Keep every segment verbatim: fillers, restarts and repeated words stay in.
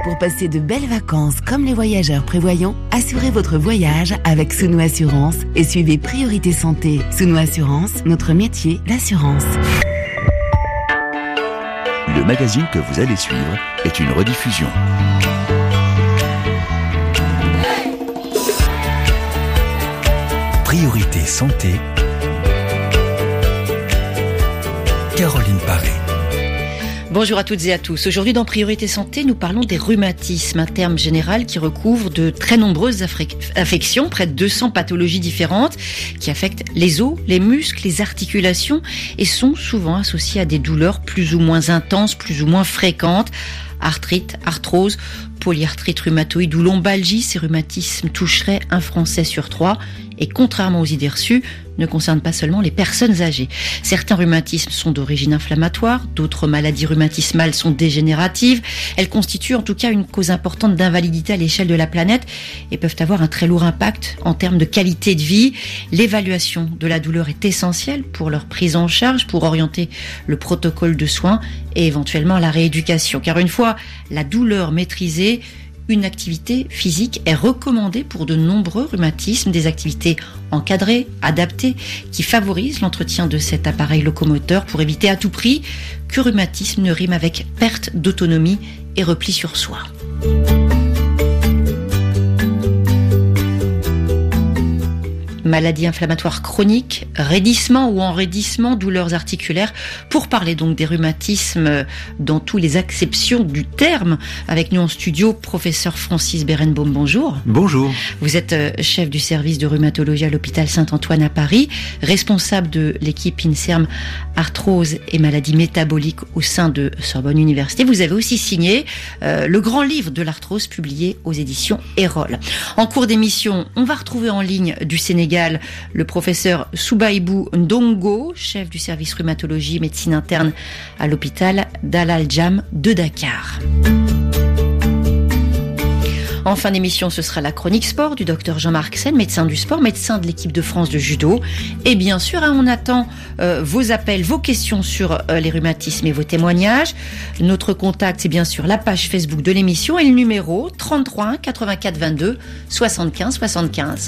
Pour passer de belles vacances comme les voyageurs prévoyants, assurez votre voyage avec Souno Assurance et suivez Priorité Santé. Souno Assurance, notre métier, l'assurance. Le magazine que vous allez suivre est une rediffusion. Priorité Santé. Caroline Paré. Bonjour à toutes et à tous. Aujourd'hui dans Priorité Santé, nous parlons des rhumatismes, un terme général qui recouvre de très nombreuses affections, près de deux cents pathologies différentes qui affectent les os, les muscles, les articulations et sont souvent associées à des douleurs plus ou moins intenses, plus ou moins fréquentes. Arthrite, arthrose, polyarthrite rhumatoïde ou lombalgie, ces rhumatismes toucheraient un Français sur trois et contrairement aux idées reçues, ne concernent pas seulement les personnes âgées. Certains rhumatismes sont d'origine inflammatoire, d'autres maladies rhumatismales sont dégénératives. Elles constituent en tout cas une cause importante d'invalidité à l'échelle de la planète et peuvent avoir un très lourd impact en termes de qualité de vie. L'évaluation de la douleur est essentielle pour leur prise en charge, pour orienter le protocole de soins et éventuellement la rééducation. Car une fois la douleur maîtrisée, une activité physique est recommandée pour de nombreux rhumatismes, des activités encadrées, adaptées, qui favorisent l'entretien de cet appareil locomoteur pour éviter à tout prix que rhumatisme ne rime avec perte d'autonomie et repli sur soi. Maladies inflammatoires chroniques, raidissement ou enraidissement, douleurs articulaires. Pour parler donc des rhumatismes dans toutes les acceptions du terme, avec nous en studio, professeur Francis Berenbaum, bonjour. Bonjour. Vous êtes chef du service de rhumatologie à l'hôpital Saint-Antoine à Paris, responsable de l'équipe INSERM arthrose et maladies métaboliques au sein de Sorbonne Université. Vous avez aussi signé euh, le grand livre de l'arthrose publié aux éditions Erol. En cours d'émission, on va retrouver en ligne du Sénégal le professeur Soubaïbou Ndongo, chef du service rhumatologie médecine interne à l'hôpital Dalal Jamm de Dakar. En fin d'émission, ce sera la chronique sport du docteur Jean-Marc Sen, médecin du sport, médecin de l'équipe de France de judo. Et bien sûr, on attend euh, vos appels, vos questions sur euh, les rhumatismes et vos témoignages. Notre contact, c'est bien sûr la page Facebook de l'émission et le numéro trente-trois quatre-vingt-quatre vingt-deux soixante-quinze soixante-quinze.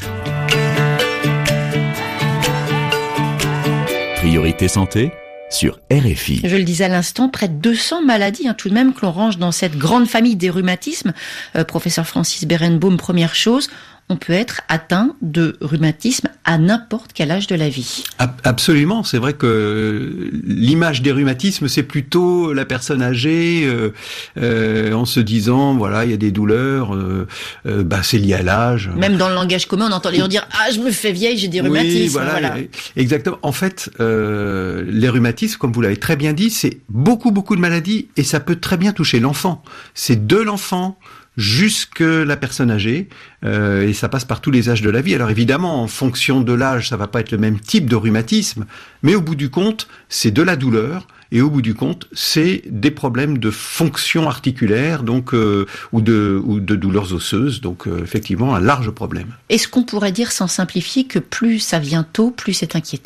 Priorité Santé sur R F I. Je le disais à l'instant, près de deux cents maladies hein, tout de même que l'on range dans cette grande famille des rhumatismes. Euh, professeur Francis Berenbaum, première chose, on peut être atteint de rhumatisme à n'importe quel âge de la vie. Absolument, c'est vrai que l'image des rhumatismes, c'est plutôt la personne âgée euh, euh, en se disant, voilà, il y a des douleurs, euh, euh, bah, c'est lié à l'âge. Même dans le langage commun, on entend les gens dire, ah, je me fais vieille, j'ai des rhumatismes. Oui, voilà, voilà. Exactement. En fait, euh, les rhumatismes, comme vous l'avez très bien dit, c'est beaucoup, beaucoup de maladies et ça peut très bien toucher l'enfant. C'est de l'enfant jusque la personne âgée, euh, et ça passe par tous les âges de la vie. Alors évidemment, en fonction de l'âge, ça va pas être le même type de rhumatisme, mais au bout du compte, c'est de la douleur, et au bout du compte, c'est des problèmes de fonction articulaire, donc euh, ou de ou de douleurs osseuses, donc euh, effectivement un large problème. Est-ce qu'on pourrait dire, sans simplifier, que plus ça vient tôt, plus c'est inquiétant ?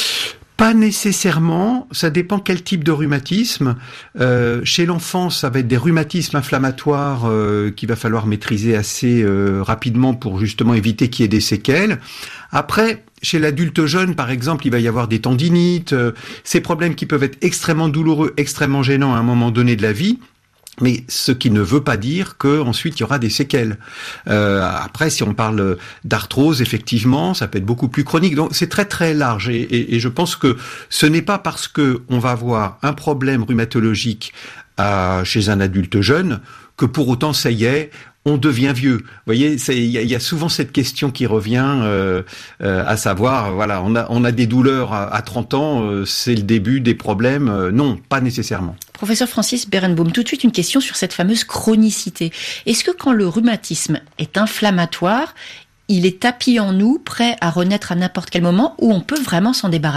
Pas nécessairement, ça dépend quel type de rhumatisme. Euh, chez l'enfant, ça va être des rhumatismes inflammatoires euh, qu'il va falloir maîtriser assez euh, rapidement pour justement éviter qu'il y ait des séquelles. Après, chez l'adulte jeune, par exemple, il va y avoir des tendinites, euh, ces problèmes qui peuvent être extrêmement douloureux, extrêmement gênants à un moment donné de la vie. Mais ce qui ne veut pas dire qu'ensuite il y aura des séquelles. Euh, après, si on parle d'arthrose, effectivement, ça peut être beaucoup plus chronique. Donc c'est très très large. Et, et, et je pense que ce n'est pas parce que on va avoir un problème rhumatologique à, chez un adulte jeune que pour autant ça y est, on devient vieux. Vous voyez, il y, y a souvent cette question qui revient, euh, euh, à savoir, voilà, on a, on a des douleurs à, à trente ans, euh, c'est le début des problèmes. Euh, non, pas nécessairement. Professeur Francis Berenbaum, tout de suite une question sur cette fameuse chronicité. Est-ce que quand le rhumatisme est inflammatoire, il est tapis en nous, prêt à renaître à n'importe quel moment, ou on peut vraiment s'en débarrasser ?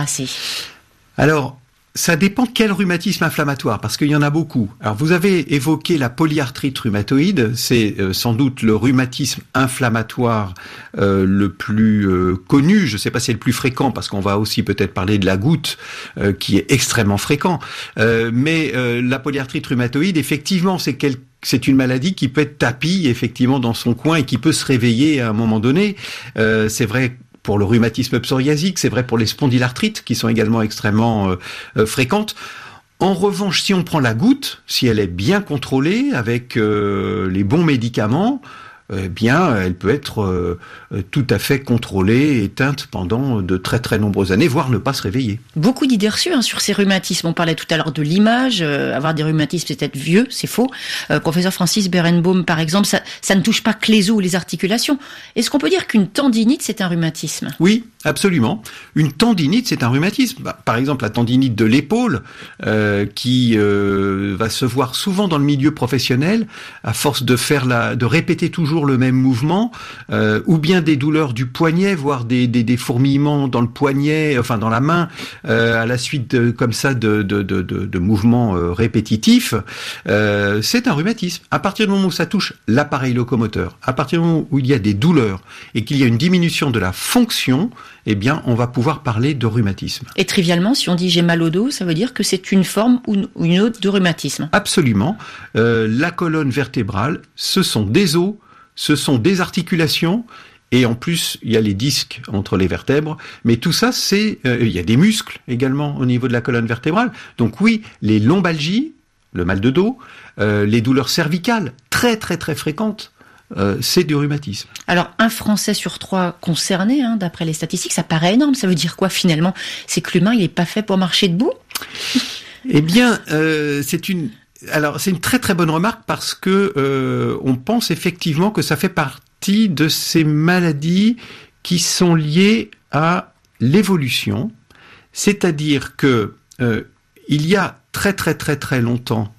Alors, ça dépend quel rhumatisme inflammatoire, parce qu'il y en a beaucoup. Alors, vous avez évoqué la polyarthrite rhumatoïde, c'est euh, sans doute le rhumatisme inflammatoire euh, le plus euh, connu. Je ne sais pas si c'est le plus fréquent, parce qu'on va aussi peut-être parler de la goutte, euh, qui est extrêmement fréquent. Euh, mais euh, la polyarthrite rhumatoïde, effectivement, c'est quelque c'est une maladie qui peut être tapie effectivement dans son coin et qui peut se réveiller à un moment donné. Euh, c'est vrai pour le rhumatisme psoriasique, c'est vrai pour les spondylarthrites qui sont également extrêmement euh, euh, fréquentes. En revanche, si on prend la goutte, si elle est bien contrôlée avec euh, les bons médicaments, eh bien, elle peut être euh, tout à fait contrôlée, éteinte pendant de très très nombreuses années, voire ne pas se réveiller. Beaucoup d'idées reçues hein, sur ces rhumatismes. On parlait tout à l'heure de l'image, euh, avoir des rhumatismes c'est peut-être vieux, c'est faux. Euh, professeur Francis Berenbaum, par exemple, ça, ça ne touche pas que les os ou les articulations. Est-ce qu'on peut dire qu'une tendinite, c'est un rhumatisme ? Oui, absolument. Une tendinite, c'est un rhumatisme. Bah, par exemple, la tendinite de l'épaule, euh, qui euh, va se voir souvent dans le milieu professionnel, à force de faire la, de répéter toujours le même mouvement, euh, ou bien des douleurs du poignet, voire des, des, des fourmillements dans le poignet, enfin dans la main, euh, à la suite de, comme ça de, de, de, de, de mouvements euh, répétitifs, euh, c'est un rhumatisme. À partir du moment où ça touche l'appareil locomoteur, à partir du moment où il y a des douleurs et qu'il y a une diminution de la fonction, eh bien, on va pouvoir parler de rhumatisme. Et trivialement, si on dit j'ai mal au dos, ça veut dire que c'est une forme ou une autre de rhumatisme. Absolument. Euh, la colonne vertébrale, ce sont des os, ce sont des articulations, et en plus, il y a les disques entre les vertèbres, mais tout ça, c'est, euh, il y a des muscles également au niveau de la colonne vertébrale. Donc oui, les lombalgies, le mal de dos, euh, les douleurs cervicales, très très très fréquentes, euh, c'est du rhumatisme. Alors, un Français sur trois concerné, hein, d'après les statistiques, ça paraît énorme. Ça veut dire quoi finalement ? C'est que l'humain, il n'est pas fait pour marcher debout ? Eh bien, euh, c'est une... Alors, c'est une très très bonne remarque parce que euh, on pense effectivement que ça fait partie de ces maladies qui sont liées à l'évolution, c'est-à-dire que euh, il y a très très très très longtemps,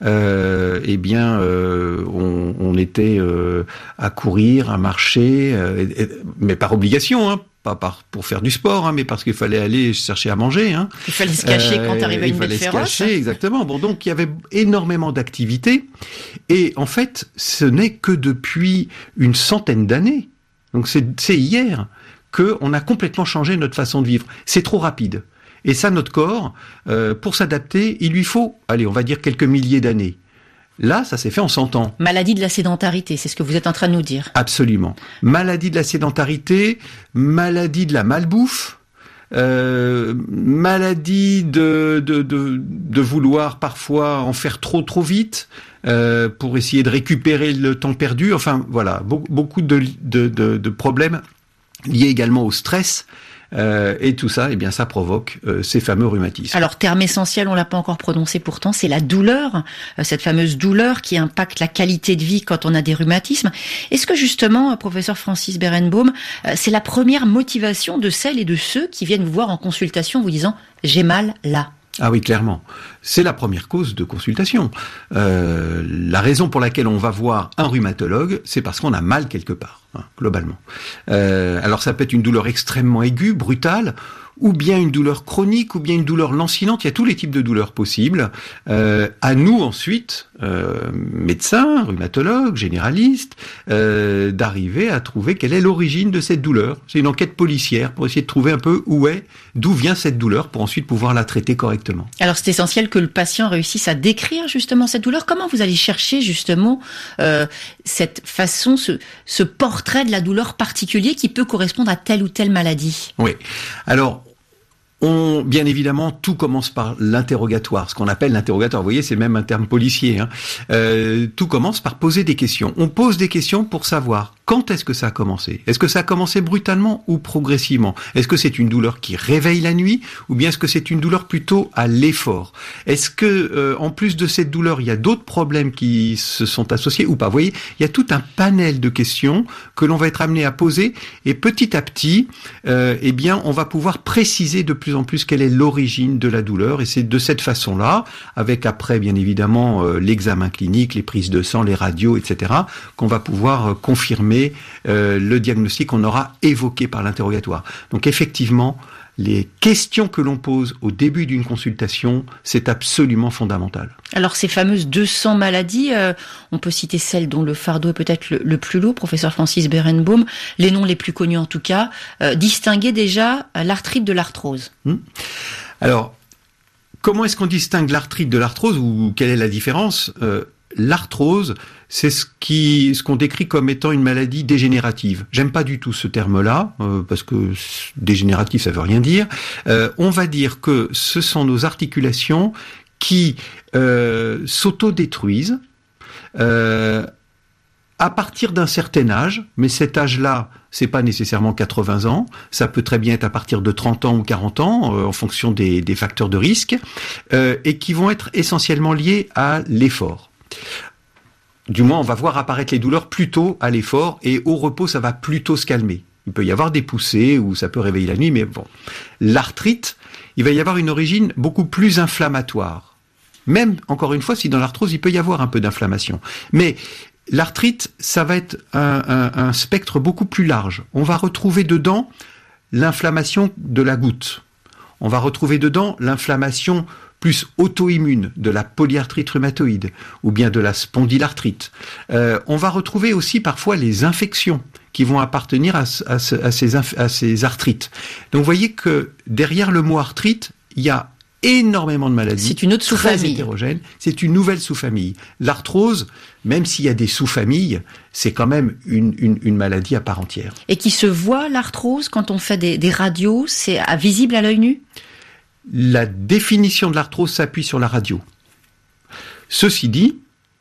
euh, eh bien, euh, on, on était euh, à courir, à marcher, euh, et, et, mais par obligation, hein. Pas par, pour faire du sport, hein, mais parce qu'il fallait aller chercher à manger. Hein. Il fallait se cacher euh, quand arrivait une bête féroce. Il fallait se cacher, exactement. Bon, donc il y avait énormément d'activités. Et en fait, ce n'est que depuis une centaine d'années, donc c'est, c'est hier, qu'on a complètement changé notre façon de vivre. C'est trop rapide. Et ça, notre corps, euh, pour s'adapter, il lui faut, allez, on va dire quelques milliers d'années. Là, ça s'est fait en cent ans. Maladie de la sédentarité, c'est ce que vous êtes en train de nous dire. Absolument. Maladie de la sédentarité, maladie de la malbouffe, euh, maladie de, de, de, de vouloir parfois en faire trop trop vite euh, pour essayer de récupérer le temps perdu. Enfin, voilà, beaucoup de, de, de, de problèmes liés également au stress. Euh, et tout ça, eh bien, ça provoque euh, ces fameux rhumatismes. Alors, terme essentiel, on l'a pas encore prononcé pourtant, c'est la douleur, euh, cette fameuse douleur qui impacte la qualité de vie quand on a des rhumatismes. Est-ce que justement, professeur Francis Berenbaum, euh, c'est la première motivation de celles et de ceux qui viennent vous voir en consultation vous disant « j'ai mal là ». Ah oui, clairement. C'est la première cause de consultation. Euh, la raison pour laquelle on va voir un rhumatologue, c'est parce qu'on a mal quelque part, hein, globalement. Euh, alors ça peut être une douleur extrêmement aiguë, brutale, ou bien une douleur chronique, ou bien une douleur lancinante. Il y a tous les types de douleurs possibles. Euh, à nous ensuite, euh, médecins, rhumatologues, généralistes, euh, d'arriver à trouver quelle est l'origine de cette douleur. C'est une enquête policière pour essayer de trouver un peu où est, d'où vient cette douleur, pour ensuite pouvoir la traiter correctement. Alors c'est essentiel que le patient réussisse à décrire justement cette douleur. Comment vous allez chercher justement euh, cette façon, ce, ce portrait de la douleur particulier qui peut correspondre à telle ou telle maladie ? Oui. Alors, On, bien évidemment, tout commence par l'interrogatoire, ce qu'on appelle l'interrogatoire. Vous voyez, c'est même un terme policier. Hein. Euh, tout commence par poser des questions. On pose des questions pour savoir quand est-ce que ça a commencé. Est-ce que ça a commencé brutalement ou progressivement ? Est-ce que c'est une douleur qui réveille la nuit ou bien est-ce que c'est une douleur plutôt à l'effort ? Est-ce que, euh, en plus de cette douleur, il y a d'autres problèmes qui se sont associés ou pas ? Vous voyez, il y a tout un panel de questions que l'on va être amené à poser et petit à petit, euh, eh bien, on va pouvoir préciser de plus en plus quelle est l'origine de la douleur et c'est de cette façon-là, avec après bien évidemment euh, l'examen clinique, les prises de sang, les radios, et cetera, qu'on va pouvoir euh, confirmer euh, le diagnostic qu'on aura évoqué par l'interrogatoire. Donc effectivement, les questions que l'on pose au début d'une consultation, c'est absolument fondamental. Alors ces fameuses deux cents maladies, euh, on peut citer celles dont le fardeau est peut-être le, le plus lourd, professeur Francis Berenbaum, les noms les plus connus en tout cas, euh, distinguer déjà l'arthrite de l'arthrose. Hum. Alors, comment est-ce qu'on distingue l'arthrite de l'arthrose ou quelle est la différence ? euh, l'arthrose, c'est ce qui, ce qu'on décrit comme étant une maladie dégénérative. J'aime pas du tout ce terme-là, euh, parce que dégénératif, ça veut rien dire. Euh, on va dire que ce sont nos articulations qui euh, s'auto-détruisent euh, à partir d'un certain âge, mais cet âge-là, c'est pas nécessairement quatre-vingts ans, ça peut très bien être à partir de trente ans ou quarante ans, euh, en fonction des, des facteurs de risque, euh, et qui vont être essentiellement liés à l'effort. Du moins, on va voir apparaître les douleurs plutôt à l'effort, et au repos, ça va plutôt se calmer. Il peut y avoir des poussées, ou ça peut réveiller la nuit, mais bon. L'arthrite, il va y avoir une origine beaucoup plus inflammatoire. Même, encore une fois, si dans l'arthrose, il peut y avoir un peu d'inflammation. Mais l'arthrite, ça va être un, un, un spectre beaucoup plus large. On va retrouver dedans l'inflammation de la goutte. On va retrouver dedans l'inflammation plus auto-immune de la polyarthrite rhumatoïde ou bien de la spondylarthrite. Euh, on va retrouver aussi parfois les infections qui vont appartenir à, à, à, ces, à ces arthrites. Donc vous voyez que derrière le mot arthrite, il y a énormément de maladies. C'est une autre sous-famille. Très hétérogène. C'est une nouvelle sous-famille. L'arthrose, même s'il y a des sous-familles, c'est quand même une, une, une maladie à part entière. Et qui se voit, l'arthrose, quand on fait des, des radios, c'est visible à l'œil nu ? La définition de l'arthrose s'appuie sur la radio. Ceci dit,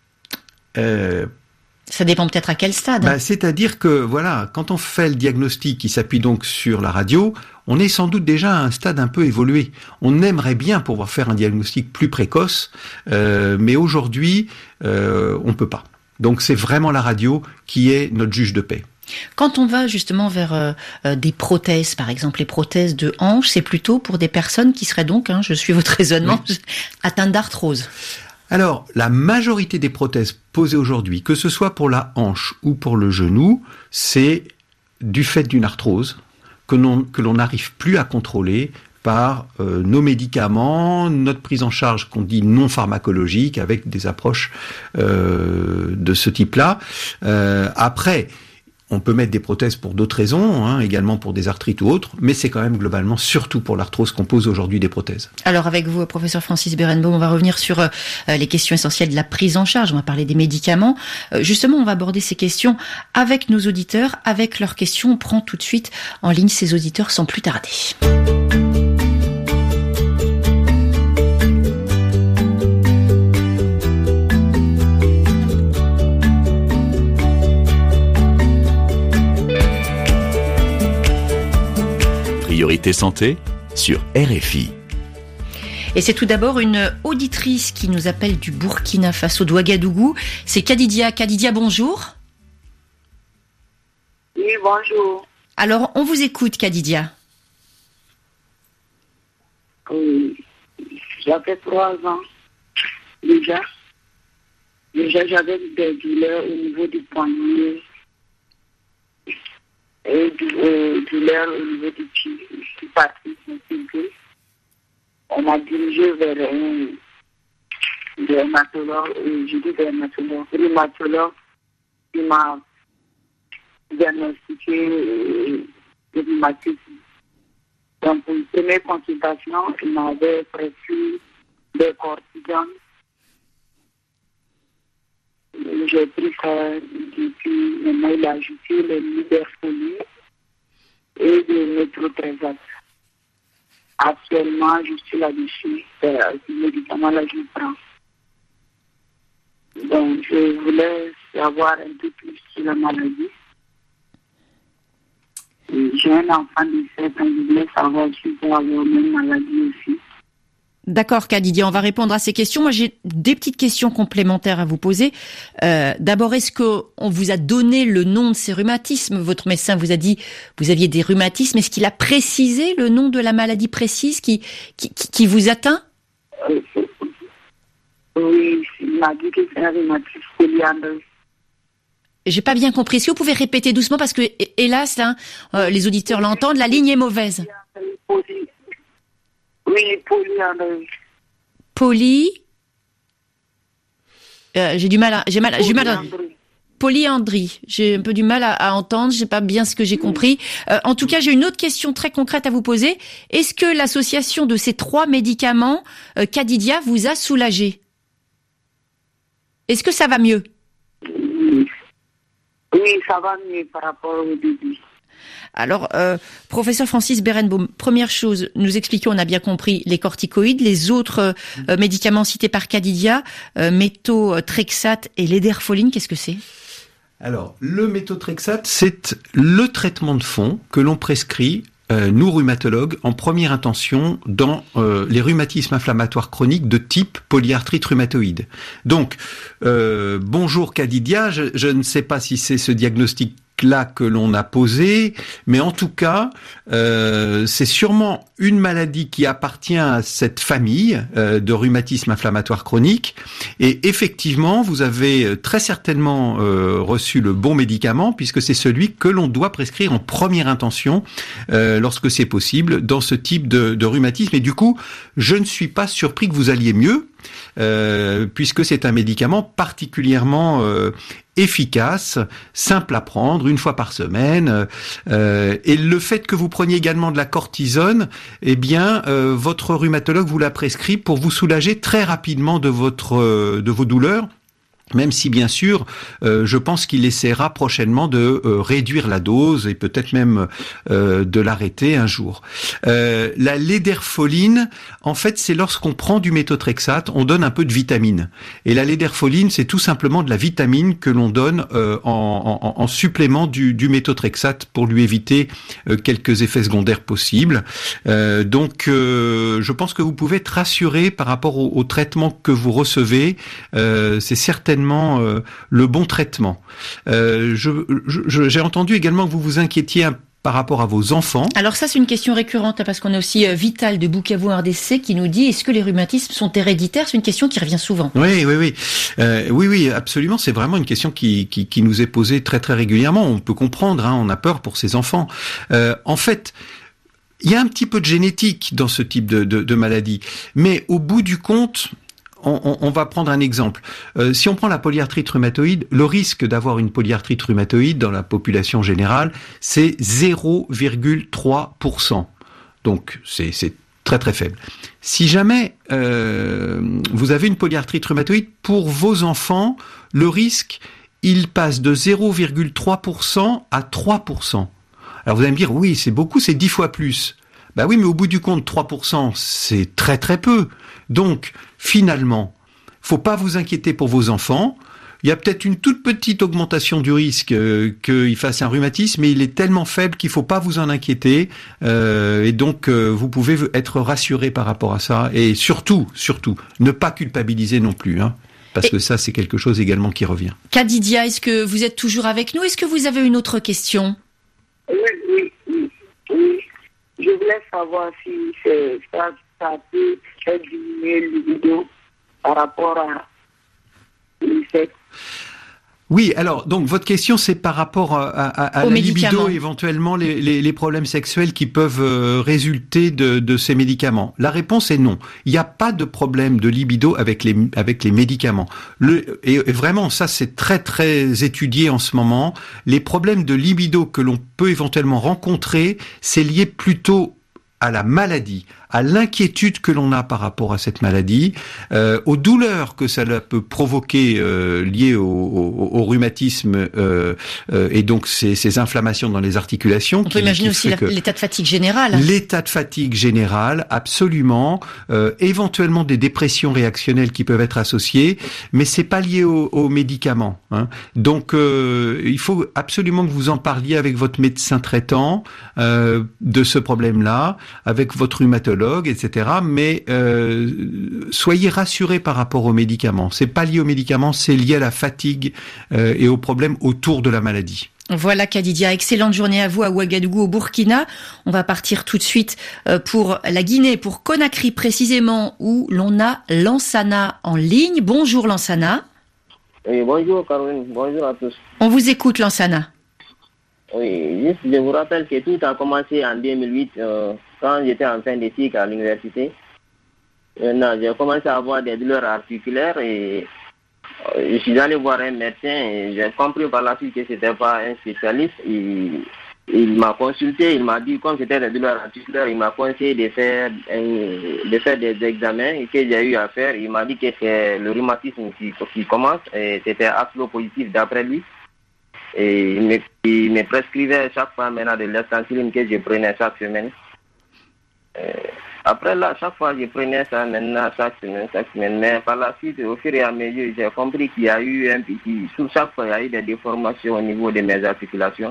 euh, ça dépend peut-être à quel stade. Bah, c'est-à-dire que, voilà, quand on fait le diagnostic qui s'appuie donc sur la radio, on est sans doute déjà à un stade un peu évolué. On aimerait bien pouvoir faire un diagnostic plus précoce, euh, mais aujourd'hui, euh, on peut pas. Donc c'est vraiment la radio qui est notre juge de paix. Quand on va justement vers euh, des prothèses, par exemple les prothèses de hanche, c'est plutôt pour des personnes qui seraient donc, hein, je suis votre raisonnement, oui. atteintes d'arthrose. Alors, la majorité des prothèses posées aujourd'hui, que ce soit pour la hanche ou pour le genou, c'est du fait d'une arthrose que l'on, que l'on n'arrive plus à contrôler par euh, nos médicaments, notre prise en charge qu'on dit non pharmacologique, avec des approches euh, de ce type-là. Euh, après, on peut mettre des prothèses pour d'autres raisons, hein, également pour des arthrites ou autres, mais c'est quand même globalement surtout pour l'arthrose qu'on pose aujourd'hui des prothèses. Alors avec vous, professeur Francis Berenbaum, on va revenir sur euh, les questions essentielles de la prise en charge, on va parler des médicaments. Euh, justement, on va aborder ces questions avec nos auditeurs, avec leurs questions. On prend tout de suite en ligne ces auditeurs sans plus tarder. Priorité santé sur R F I. Et c'est tout d'abord une auditrice qui nous appelle du Burkina Faso, d'Ouagadougou. C'est Kadidia. Kadidia, bonjour. Oui, bonjour. Alors, on vous écoute, Kadidia. Oui, j'avais trois ans déjà. Déjà, j'avais des douleurs au niveau du poignet. Et du, euh, douleur au niveau du pied. Je suis partie consulter. On m'a dirigé vers un dermatologue, euh, je dis dermatologue, rhumatologue, qui m'a diagnostiqué euh, le rhumatisme. Donc, pour une première consultation, il m'avait prescrit des cortisone. J'ai pris ça depuis, maintenant il a ajouté le Liberfolie et le méthotrexate. Actuellement, je suis là-dessus, euh, ce médicament-là, je le prends. Donc, je voulais savoir un peu plus sur la maladie. Et j'ai un enfant de sept ans, je voulais savoir si je peux avoir la même maladie aussi. D'accord, Kadidia, on va répondre à ces questions. Moi, j'ai des petites questions complémentaires à vous poser. Euh, d'abord, est-ce que on vous a donné le nom de ces rhumatismes ? Votre médecin vous a dit que vous aviez des rhumatismes. Est-ce qu'il a précisé le nom de la maladie précise qui, qui, qui vous atteint ? euh, Oui, il m'a dit que c'est un rhumatisme polyandreux. J'ai pas bien compris. Est-ce que vous pouvez répéter doucement parce que, hélas, là, euh, les auditeurs l'entendent, la ligne est mauvaise. Oui, polyandreux. Poly. Euh, j'ai du mal à. J'ai mal. J'ai mal à. Polyandrie. J'ai un peu du mal à, à entendre. J'ai pas bien ce que j'ai compris. Euh, en tout cas, j'ai une autre question très concrète à vous poser. Est-ce que l'association de ces trois médicaments, euh, Kadidia, vous a soulagé ? Est-ce que ça va mieux? Oui. Oui, ça va mieux par rapport au début. Alors, euh, professeur Francis Berenbaum, première chose, nous expliquons, on a bien compris, les corticoïdes, les autres euh, médicaments cités par Khadija, euh, méthotrexate et l'ederfoline, qu'est-ce que c'est? Alors, le méthotrexate, c'est le traitement de fond que l'on prescrit, euh, nous rhumatologues, en première intention dans euh, les rhumatismes inflammatoires chroniques de type polyarthrite rhumatoïde. Donc, euh, bonjour Khadija, je, je ne sais pas si c'est ce diagnostic là que l'on a posé, mais en tout cas, euh, c'est sûrement une maladie qui appartient à cette famille euh, de rhumatisme inflammatoire chronique. Et effectivement, vous avez très certainement euh, reçu le bon médicament, puisque c'est celui que l'on doit prescrire en première intention euh, lorsque c'est possible dans ce type de, de rhumatisme. Et du coup, je ne suis pas surpris que vous alliez mieux, euh, puisque c'est un médicament particulièrement euh, efficace, simple à prendre, une fois par semaine. Euh, et le fait que vous preniez également de la cortisone, eh bien, euh, votre rhumatologue vous l'a prescrit pour vous soulager très rapidement de votre euh, de vos douleurs. Même si, bien sûr, euh, je pense qu'il essaiera prochainement de euh, réduire la dose et peut-être même euh, de l'arrêter un jour. Euh, la l'ederfoline, en fait, c'est lorsqu'on prend du méthotrexate, on donne un peu de vitamine. Et la l'ederfoline, c'est tout simplement de la vitamine que l'on donne euh, en, en, en supplément du, du méthotrexate pour lui éviter euh, quelques effets secondaires possibles. Euh, donc, euh, je pense que vous pouvez être rassuré par rapport au, au traitement que vous recevez. Euh, c'est certainement Euh, le bon traitement. Euh, je, je, j'ai entendu également que vous vous inquiétiez un, par rapport à vos enfants. Alors ça, c'est une question récurrente, parce qu'on a aussi euh, Vital de Bukavu R D C qui nous dit, est-ce que les rhumatismes sont héréditaires? C'est une question qui revient souvent. Oui, oui, oui. Euh, oui, oui, absolument. C'est vraiment une question qui, qui, qui nous est posée très, très régulièrement. On peut comprendre, hein, on a peur pour ses enfants. Euh, en fait, il y a un petit peu de génétique dans ce type de, de, de maladie. Mais au bout du compte, On, on, on va prendre un exemple. Euh, si on prend la polyarthrite rhumatoïde, le risque d'avoir une polyarthrite rhumatoïde dans la population générale, c'est zéro virgule trois pour cent. Donc, c'est, c'est très très faible. Si jamais euh, vous avez une polyarthrite rhumatoïde, pour vos enfants, le risque, il passe de zéro virgule trois pour cent à trois pour cent. Alors vous allez me dire, oui, c'est beaucoup, c'est dix fois plus. Bah oui, mais au bout du compte, trois pour cent, c'est très très peu. Donc, finalement, faut pas vous inquiéter pour vos enfants. Il y a peut-être une toute petite augmentation du risque euh, qu'ils fassent un rhumatisme, mais il est tellement faible qu'il faut pas vous en inquiéter. Euh, et donc, euh, vous pouvez être rassuré par rapport à ça. Et surtout, surtout, ne pas culpabiliser non plus, hein, parce et que ça, c'est quelque chose également qui revient. Khadija, est-ce que vous êtes toujours avec nous? Est-ce que vous avez une autre question? Oui, oui, oui, oui. Je voulais savoir si c'est, ça, ça peut faire diminuer le libido par rapport à l'effet. Oui, alors, donc, votre question, c'est par rapport à, à, à la libido, éventuellement, les, les, les problèmes sexuels qui peuvent euh, résulter de, de ces médicaments. La réponse est non. Il n'y a pas de problème de libido avec les, avec les médicaments. Le, et, et vraiment, ça, c'est très, très étudié en ce moment. Les problèmes de libido que l'on peut éventuellement rencontrer, c'est lié plutôt à la maladie, à l'inquiétude que l'on a par rapport à cette maladie, euh, aux douleurs que ça peut provoquer euh, liées au, au, au rhumatisme euh, euh, et donc ces, ces inflammations dans les articulations. On peut qui, imaginer qui aussi la, l'état de fatigue générale. L'état de fatigue générale, absolument. Euh, éventuellement des dépressions réactionnelles qui peuvent être associées, mais c'est pas lié aux, aux médicaments. Hein. Donc euh, il faut absolument que vous en parliez avec votre médecin traitant euh, de ce problème-là, avec votre rhumatologue, et cetera. Mais euh, soyez rassurés par rapport aux médicaments. C'est pas lié aux médicaments, c'est lié à la fatigue euh, et aux problèmes autour de la maladie. Voilà Khadija, excellente journée à vous à Ouagadougou au Burkina. On va partir tout de suite pour la Guinée, pour Conakry précisément, où l'on a Lansana en ligne. Bonjour Lansana. Oui, bonjour Caroline, bonjour à tous. On vous écoute Lansana. Oui, juste je vous rappelle que tout a commencé en deux mille huit, euh, quand j'étais en fin de cycle à l'université. Maintenant, j'ai commencé à avoir des douleurs articulaires et euh, je suis allé voir un médecin et j'ai compris par la suite que c'était pas un spécialiste. Et il m'a consulté, il m'a dit, comme c'était des douleurs articulaires, il m'a conseillé de faire, un, de faire des examens que j'ai eu à faire. Il m'a dit que c'est le rhumatisme qui, qui commence, et c'était axilo-positif d'après lui. Et il me, il me prescrivait chaque fois maintenant de l'estanciline que je prenais chaque semaine. Euh, après là, chaque fois je prenais ça maintenant chaque semaine, chaque semaine. Mais par la suite, au fur et à mesure, j'ai compris qu'il y a eu un petit... Sous chaque fois, il y a eu des déformations au niveau de mes articulations.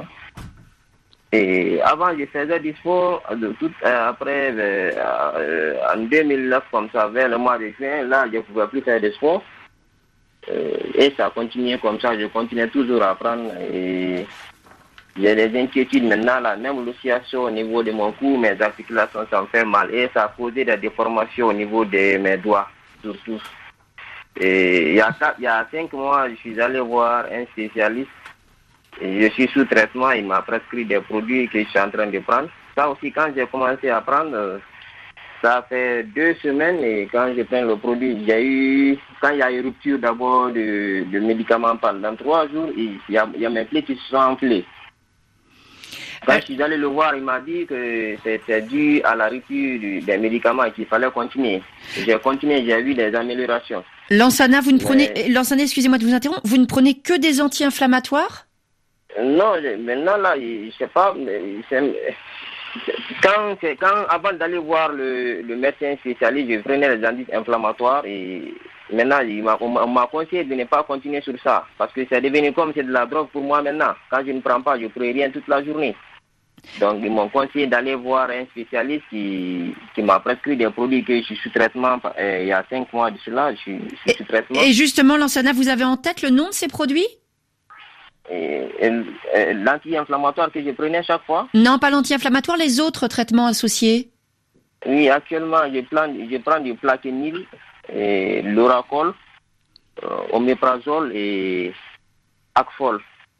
Et avant, je faisais du sport. De tout, euh, après, euh, euh, en deux mille neuf, comme ça, vers le mois de juin, là, je ne pouvais plus faire de sport. Euh, et ça a continué comme ça. Je continuais toujours à apprendre. Et j'ai des inquiétudes maintenant, là, même l'oscillation au niveau de mon cou, mes articulations, ça me fait mal. Et ça a causé des déformations au niveau de mes doigts, surtout. Et il y a, quatre, il y a cinq mois, je suis allé voir un spécialiste. Et je suis sous traitement, il m'a prescrit des produits que je suis en train de prendre. Ça aussi, quand j'ai commencé à prendre, ça fait deux semaines et quand je prends le produit, j'ai eu, quand il y a eu rupture d'abord de, de médicaments pendant trois jours, il y a, il y a mes plaies qui se sont enflées. Quand je suis allé le voir, il m'a dit que c'était dû à la rupture des médicaments et qu'il fallait continuer. J'ai continué, j'ai eu des améliorations. Lansana, vous ne prenez, Mais... Lansana, excusez-moi de vous interrompre, vous ne prenez que des anti-inflammatoires ? Non, je, maintenant là, je sais pas, mais c'est, quand, c'est, quand avant d'aller voir le, le médecin spécialiste, je prenais les anti-inflammatoires et maintenant il m'a, on m'a conseillé de ne pas continuer sur ça parce que c'est devenu comme c'est de la drogue pour moi maintenant. Quand je ne prends pas, je ne prends rien toute la journée. Donc ils m'ont conseillé d'aller voir un spécialiste qui, qui m'a prescrit des produits que je suis sous traitement euh, il y a cinq mois de cela, je suis, je suis sous traitement. Et justement, Lansana, vous avez en tête le nom de ces produits ? Et, et, et, l'anti-inflammatoire que je prenais chaque fois? Non, pas l'anti-inflammatoire, les autres traitements associés. Oui, actuellement, je prends, je prends du Plaquenil, et l'Oracol, euh, Omeprazole et Acfol.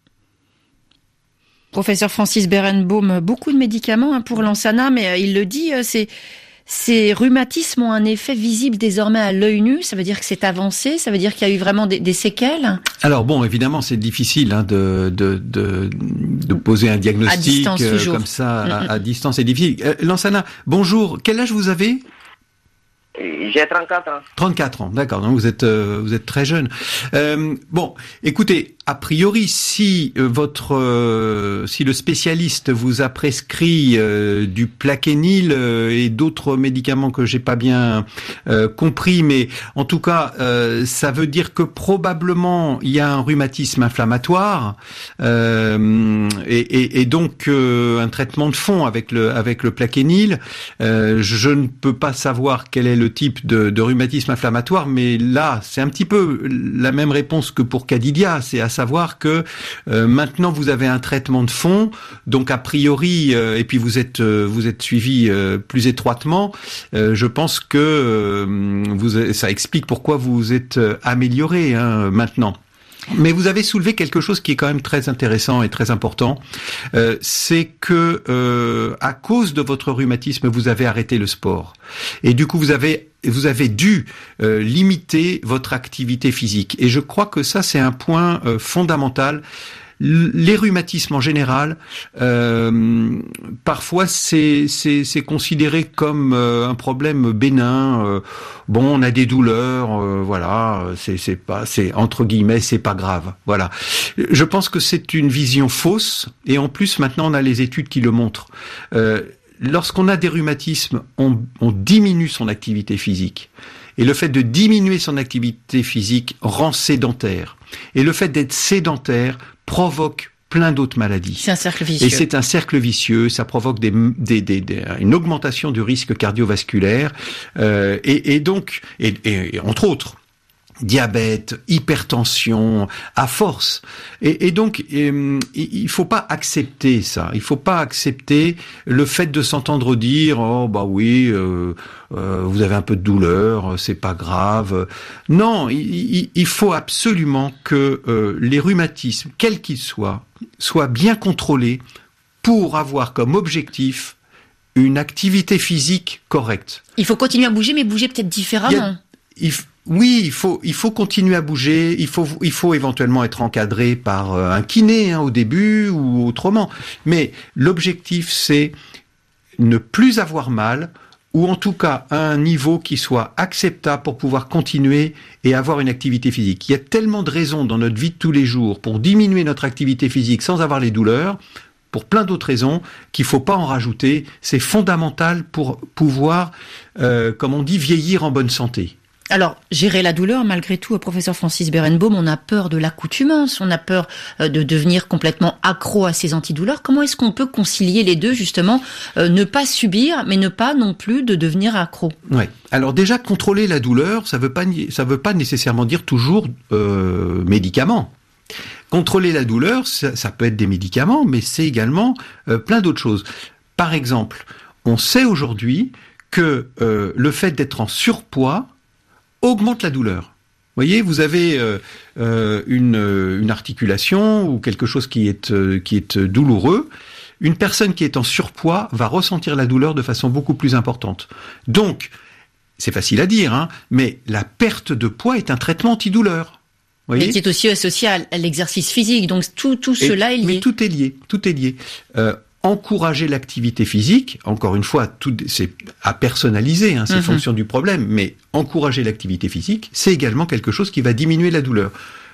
Professeur Francis Berenbaum, beaucoup de médicaments hein, pour Lansana, mais euh, il le dit, euh, c'est... Ces rhumatismes ont un effet visible désormais à l'œil nu. Ça veut dire que c'est avancé. Ça veut dire qu'il y a eu vraiment des, des séquelles. Alors bon, évidemment, c'est difficile hein, de, de de de poser un diagnostic à distance, euh, comme ça à, à distance. C'est difficile. Euh, Lansana, bonjour. Quel âge vous avez? J'ai trente-quatre ans. trente-quatre ans, d'accord. Donc vous êtes euh, vous êtes très jeune. Euh, bon, écoutez. A priori, si euh, votre euh, si le spécialiste vous a prescrit euh, du Plaquenil euh, et d'autres médicaments que j'ai pas bien euh, compris, mais en tout cas, euh, ça veut dire que probablement il y a un rhumatisme inflammatoire euh, et, et, et donc euh, un traitement de fond avec le avec le Plaquenil. Euh, je ne peux pas savoir quel est le type de, de rhumatisme inflammatoire, mais là, c'est un petit peu la même réponse que pour Cadidia, c'est à savoir que euh, maintenant vous avez un traitement de fond, donc a priori, euh, et puis vous êtes euh, vous êtes suivi euh, plus étroitement. Euh, je pense que euh, vous, ça explique pourquoi vous êtes amélioré hein, maintenant. Mais vous avez soulevé quelque chose qui est quand même très intéressant et très important, euh, c'est que euh, à cause de votre rhumatisme, vous avez arrêté le sport et du coup vous avez vous avez dû euh, limiter votre activité physique. Et je crois que ça c'est un point euh, fondamental. Les rhumatismes en général, euh, parfois c'est c'est c'est considéré comme euh, un problème bénin. Euh, bon, on a des douleurs, euh, voilà, c'est c'est pas c'est entre guillemets c'est pas grave. Voilà. Je pense que c'est une vision fausse et en plus maintenant on a les études qui le montrent. Euh, lorsqu'on a des rhumatismes, on on diminue son activité physique. Et le fait de diminuer son activité physique rend sédentaire. Et le fait d'être sédentaire provoque plein d'autres maladies. C'est un cercle vicieux. Et c'est un cercle vicieux, ça provoque des, des, des, des, une augmentation du risque cardiovasculaire, euh, et, et donc, et, et, et entre autres, diabète, hypertension, à force. Et, et donc, euh, il faut pas accepter ça. Il faut pas accepter le fait de s'entendre dire, oh bah oui, euh, euh, vous avez un peu de douleur, c'est pas grave. Non, il, il faut absolument que euh, les rhumatismes, quels qu'ils soient, soient bien contrôlés pour avoir comme objectif une activité physique correcte. Il faut continuer à bouger, mais bouger peut-être différemment. Il, il, Oui, il faut il faut continuer à bouger. Il faut il faut éventuellement être encadré par un kiné hein, au début ou autrement. Mais l'objectif c'est ne plus avoir mal, ou en tout cas à un niveau qui soit acceptable pour pouvoir continuer et avoir une activité physique. Il y a tellement de raisons dans notre vie de tous les jours pour diminuer notre activité physique sans avoir les douleurs, pour plein d'autres raisons, qu'il ne faut pas en rajouter. C'est fondamental pour pouvoir, euh, comme on dit, vieillir en bonne santé. Alors, gérer la douleur, malgré tout, professeur Francis Berenbaum, on a peur de l'accoutumance, on a peur de devenir complètement accro à ces antidouleurs. Comment est-ce qu'on peut concilier les deux, justement, euh, ne pas subir, mais ne pas non plus de devenir accro? Ouais. Alors déjà, contrôler la douleur, ça veut pas, ça veut pas nécessairement dire toujours euh, médicaments. Contrôler la douleur, ça, ça peut être des médicaments, mais c'est également euh, plein d'autres choses. Par exemple, on sait aujourd'hui que euh, le fait d'être en surpoids augmente la douleur. Vous voyez, vous avez euh, euh, une, une articulation ou quelque chose qui est, euh, qui est douloureux. Une personne qui est en surpoids va ressentir la douleur de façon beaucoup plus importante. Donc, c'est facile à dire, hein, mais la perte de poids est un traitement antidouleur. Mais qui est aussi associé à l'exercice physique. Donc, tout, tout Et, cela est lié. Mais tout est lié. Tout est lié. Euh, encourager l'activité physique, encore une fois, tout, c'est à personnaliser, hein, c'est mm-hmm. fonction du problème, mais encourager l'activité physique, c'est également quelque chose qui va diminuer la douleur.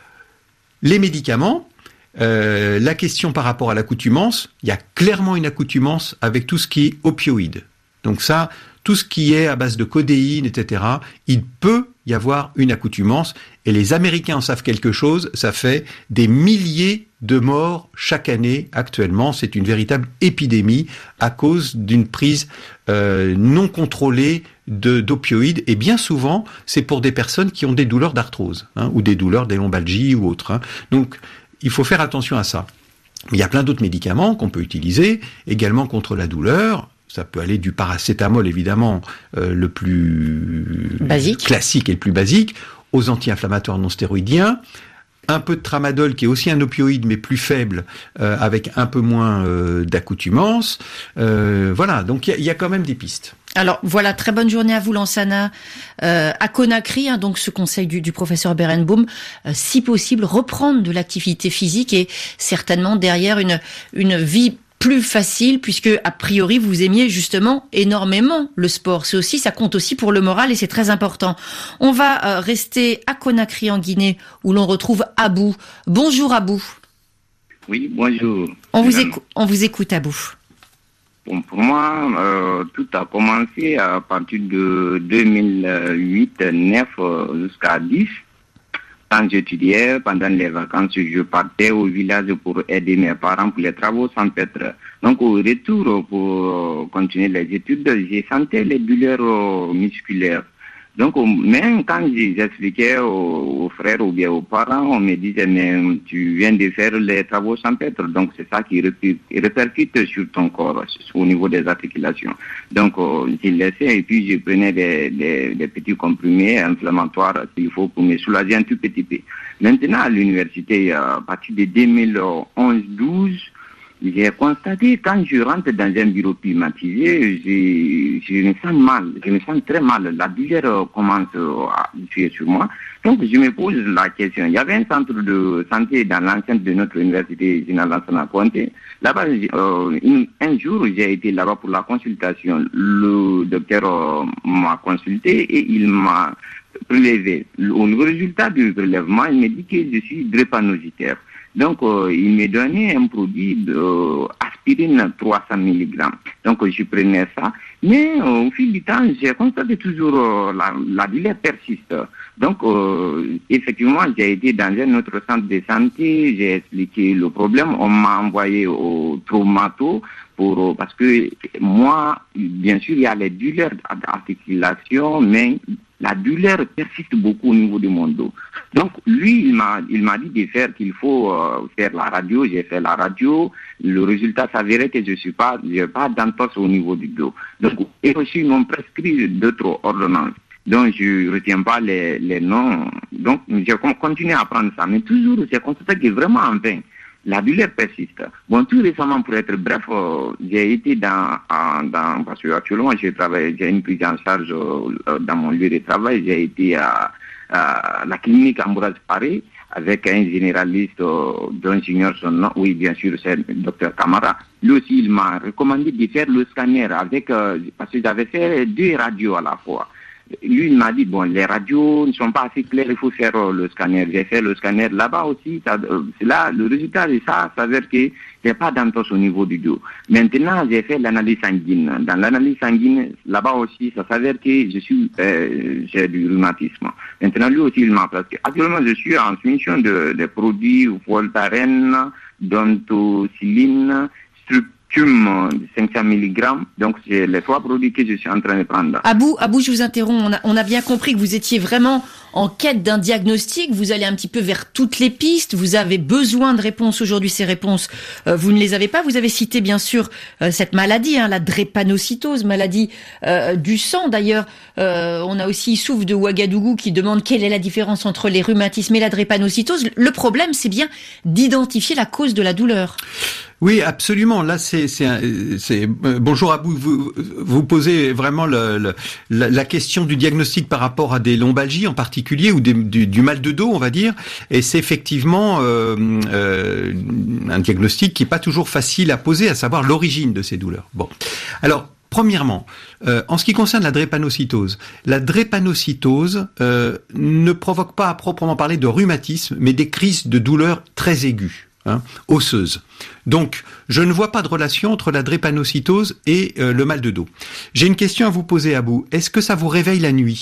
Les médicaments, euh, la question par rapport à l'accoutumance, il y a clairement une accoutumance avec tout ce qui est opioïdes. Donc ça, tout ce qui est à base de codéine, et cetera, il peut y avoir une accoutumance. Et les Américains en savent quelque chose, ça fait des milliers de morts chaque année actuellement. C'est une véritable épidémie à cause d'une prise euh, non contrôlée de, d'opioïdes. Et bien souvent, c'est pour des personnes qui ont des douleurs d'arthrose, hein, ou des douleurs des lombalgies ou autres. Hein. Donc, il faut faire attention à ça. Mais il y a plein d'autres médicaments qu'on peut utiliser, également contre la douleur. Ça peut aller du paracétamol, évidemment, euh, le plus basique. classique et le plus basique, aux anti-inflammatoires non stéroïdiens, un peu de tramadol qui est aussi un opioïde mais plus faible, euh, avec un peu moins euh, d'accoutumance. Euh, voilà, donc il y, y a quand même des pistes. Alors voilà, très bonne journée à vous, Lansana. Euh, à Conakry, hein, donc ce conseil du, du professeur Berenbaum, euh, si possible, reprendre de l'activité physique et certainement derrière une, une vie plus facile, puisque a priori vous aimiez justement énormément le sport. C'est aussi, ça compte aussi pour le moral et c'est très important. On va euh, rester à Conakry en Guinée où l'on retrouve Abou. Bonjour Abou. Oui, bonjour. On vous, écou- on vous écoute Abou. Bon, pour moi, euh, tout a commencé à partir de deux mille huit, neuf euh, jusqu'à dix. Quand j'étudiais, pendant les vacances, je partais au village pour aider mes parents pour les travaux champêtres. Donc au retour pour continuer les études, j'ai senti les douleurs musculaires. Donc même quand j'expliquais aux, aux frères ou bien aux parents, on me disait mais tu viens de faire les travaux champêtres, donc c'est ça qui répercute sur ton corps, au niveau des articulations. Donc j'ai laissé et puis je prenais des, des, des petits comprimés inflammatoires qu'il faut pour me soulager un tout petit peu. Maintenant à l'université, à partir de deux mille onze douze, j'ai constaté quand je rentre dans un bureau climatisé, je, je me sens mal, je me sens très mal. La douleur commence à tuer sur moi. Donc je me pose la question. Il y avait un centre de santé dans l'enceinte de notre université Général Lansana Conté. Là-bas, euh, une, un jour, j'ai été là-bas pour la consultation. Le docteur euh, m'a consulté et il m'a prélevé. Au résultat du prélèvement, il m'a dit que je suis drépanocytaire. Donc, euh, il m'a donné un produit d'aspirine euh, trois cents milligrammes. Donc, euh, je prenais ça. Mais euh, au fil du temps, j'ai constaté toujours euh, la, la douleur persiste. Donc, euh, effectivement, j'ai été dans un autre centre de santé, j'ai expliqué le problème. On m'a envoyé au traumato pour, euh, parce que moi, bien sûr, il y a les douleurs d'articulation, mais la douleur persiste beaucoup au niveau de mon dos. Donc, lui, il m'a, il m'a dit de faire qu'il faut euh, faire la radio. J'ai fait la radio. Le résultat s'avérait que je suis pas, j'ai pas d'entorse au niveau du dos. Donc, et aussi, ils m'ont prescrit d'autres ordonnances. Donc, je ne retiens pas les, les noms. Donc, j'ai continué à prendre ça. Mais toujours, c'est constaté que vraiment en vain. La douleur persiste. Bon, tout récemment, pour être bref, euh, j'ai été dans, en, dans, parce que actuellement, j'ai travaillé, j'ai une prise en charge euh, dans mon lieu de travail. J'ai été à, à la clinique Ambroise Paré, avec un généraliste euh, dont j'ignore son nom, oui bien sûr c'est le docteur Camara. Lui aussi il m'a recommandé de faire le scanner avec, euh, parce que j'avais fait deux radios à la fois. Lui il m'a dit bon les radios ne sont pas assez claires, il faut faire euh, le scanner. J'ai fait le scanner là-bas aussi, ça, euh, c'est là le résultat de ça, ça veut dire qu'il n'y a pas d'entorse au niveau du dos. Maintenant j'ai fait l'analyse sanguine. Dans l'analyse sanguine là-bas aussi, ça s'avère que je suis euh, j'ai du rhumatisme. Maintenant lui aussi il m'a presque. Actuellement je suis en soumission de, de produits Voltaren, Dontocilline, Structum cinq cents milligrammes. Donc c'est les trois produits que je suis en train de prendre. Abou, Abou, je vous interromps. On a, on a bien compris que vous étiez vraiment en quête d'un diagnostic. Vous allez un petit peu vers toutes les pistes. Vous avez besoin de réponses aujourd'hui. Ces réponses, euh, vous ne les avez pas. Vous avez cité bien sûr euh, cette maladie, hein, la drépanocytose, maladie euh, du sang. D'ailleurs, euh, on a aussi Issouf de Ouagadougou qui demande quelle est la différence entre les rhumatismes et la drépanocytose. Le problème, c'est bien d'identifier la cause de la douleur. Oui, absolument. Là, c'est, c'est, c'est euh, bonjour Abou. Vous, vous posez vraiment le, le, la, la question du diagnostic par rapport à des lombalgies en particulier ou des, du, du mal de dos, on va dire. Et c'est effectivement euh, euh, un diagnostic qui est pas toujours facile à poser, à savoir l'origine de ces douleurs. Bon, alors. Premièrement, euh, en ce qui concerne la drépanocytose, la drépanocytose euh, ne provoque pas à proprement parler de rhumatisme, mais des crises de douleurs très aiguës, hein, osseuses. Donc, je ne vois pas de relation entre la drépanocytose et euh, le mal de dos. J'ai une question à vous poser, Abou. Est-ce que ça vous réveille la nuit ?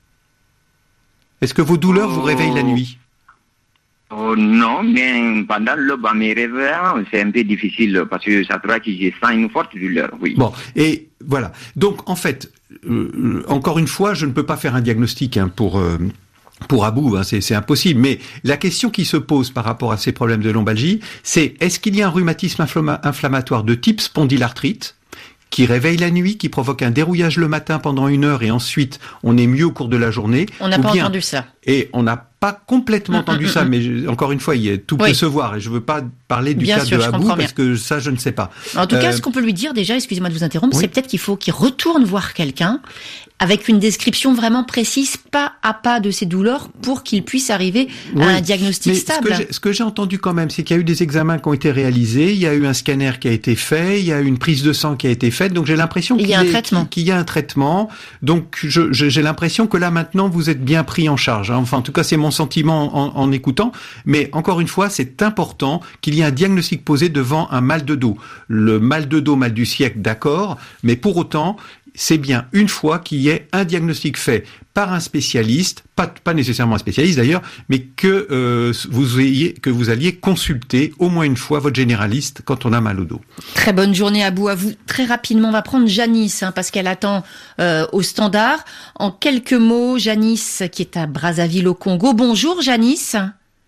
Est-ce que vos douleurs vous réveillent la nuit ? Oh, non, mais pendant le bas mes réveils, c'est un peu difficile parce que ça trouve que je sens une forte douleur, oui. Bon, et voilà. Donc, en fait, euh, encore une fois, je ne peux pas faire un diagnostic hein, pour... Euh, Pour Abou, hein, c'est, c'est impossible. Mais la question qui se pose par rapport à ces problèmes de lombalgie, c'est est-ce qu'il y a un rhumatisme inflama- inflammatoire de type spondylarthrite qui réveille la nuit, qui provoque un dérouillage le matin pendant une heure et ensuite on est mieux au cours de la journée. On n'a pas bien, entendu ça. Et on n'a pas complètement mmh, entendu mmh, ça, mmh. mais je, encore une fois, il, tout oui. peut se voir et je veux pas parler du bien cas sûr, de Abou parce bien. que ça, je ne sais pas. En tout euh, cas, ce qu'on peut lui dire déjà, excusez-moi de vous interrompre, oui. c'est peut-être qu'il faut qu'il retourne voir quelqu'un avec une description vraiment précise, pas à pas de ses douleurs, pour qu'il puisse arriver oui. à un diagnostic mais stable. Ce que, j'ai, ce que j'ai entendu quand même, c'est qu'il y a eu des examens qui ont été réalisés, il y a eu un scanner qui a été fait, il y a eu une prise de sang qui a été faite, donc j'ai l'impression qu'il y a un traitement. Qu'il y a un traitement. Donc je, je, j'ai l'impression que là maintenant vous êtes bien pris en charge. Hein. Enfin, en tout cas, c'est mon sentiment en, en écoutant. Mais encore une fois, c'est important qu'il y ait un diagnostic posé devant un mal de dos. Le mal de dos, mal du siècle, d'accord, mais pour autant, c'est bien une fois qu'il y ait un diagnostic fait par un spécialiste, pas, pas nécessairement un spécialiste d'ailleurs, mais que euh, vous ayez, que vous alliez consulter au moins une fois votre généraliste quand on a mal au dos. Très bonne journée Abou à vous. Très rapidement, on va prendre Janice hein, parce qu'elle attend euh, au standard. En quelques mots, Janice qui est à Brazzaville au Congo. Bonjour Janice.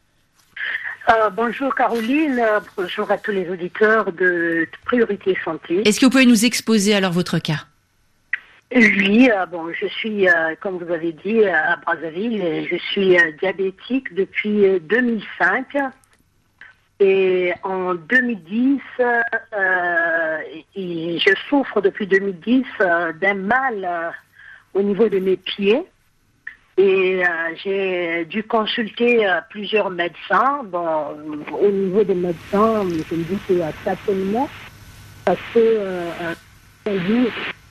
Euh, bonjour Caroline, euh, bonjour à tous les auditeurs de Priorité Santé. Est-ce que vous pouvez nous exposer alors votre cas ? Oui, euh, bon, je suis, euh, comme vous avez dit, à Brazzaville. Je suis euh, diabétique depuis euh, deux mille cinq. Et en deux mille dix, euh, et je souffre depuis deux mille dix euh, d'un mal euh, au niveau de mes pieds. Et euh, j'ai dû consulter euh, plusieurs médecins. Bon, au niveau des médecins, je me dis que certainement, parce que euh, euh,